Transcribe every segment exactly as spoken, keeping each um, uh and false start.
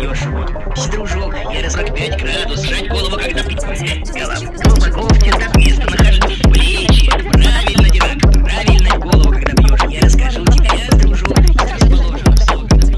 пьешь водку. Дружок, я сорок пять градусов, сжать голову, когда пить. Голова, глубоко в местонахождение плечи. Правильно, дурак, правильно голову, когда пьешь. Я расскажу тебе, дружок, расположено все, когда пьешь.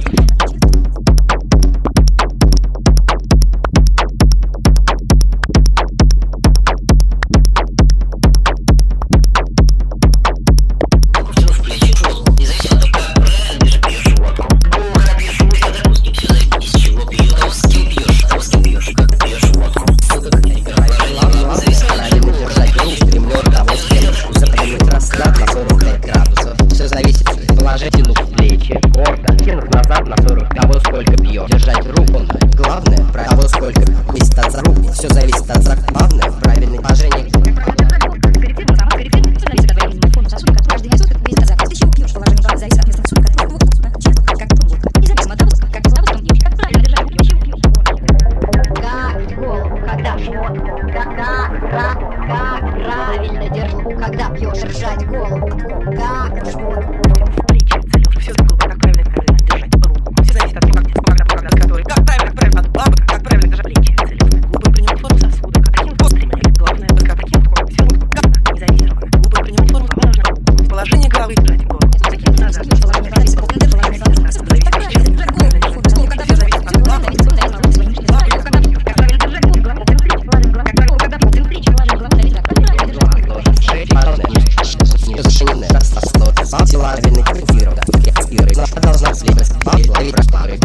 Держать руку, главное, право сколько зависит от руки. Все зависит от зрак, главное, правильное положение. Правильно держу, когда пьешь, держать голову, как живот. Должна следовать ловить просторы,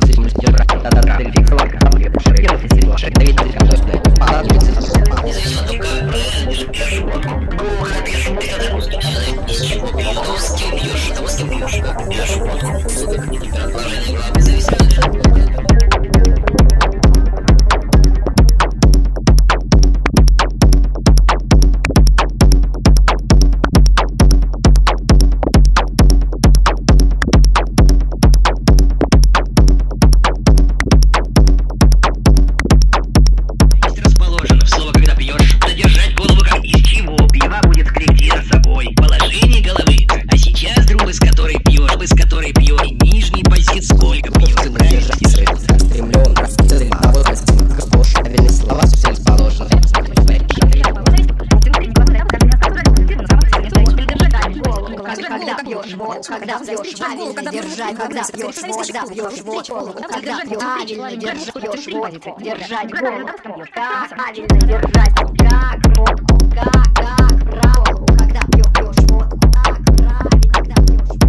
когда пьешь, правильно держать, когда пьешь, когда пьешь водку, когда правильно держишь водку, держать голову, как правильно держать, как водку, как, как правило, когда пьешь водку, как правильно, когда пьешь водку.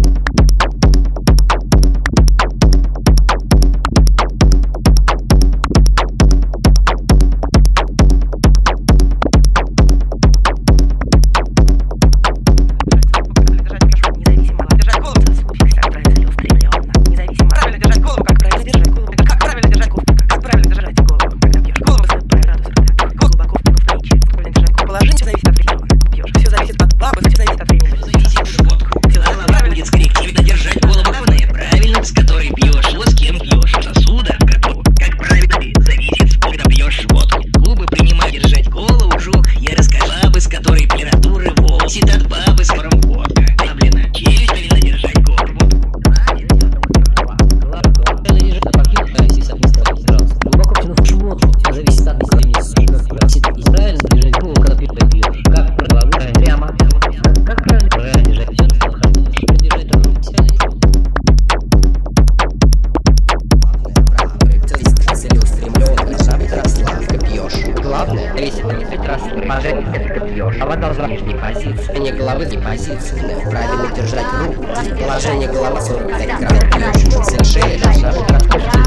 Голова должна быть не позиция, не головы, не позиция. Правильно держать руку. Положение головы сорок пять градусов. Шея должна быть раскрыта.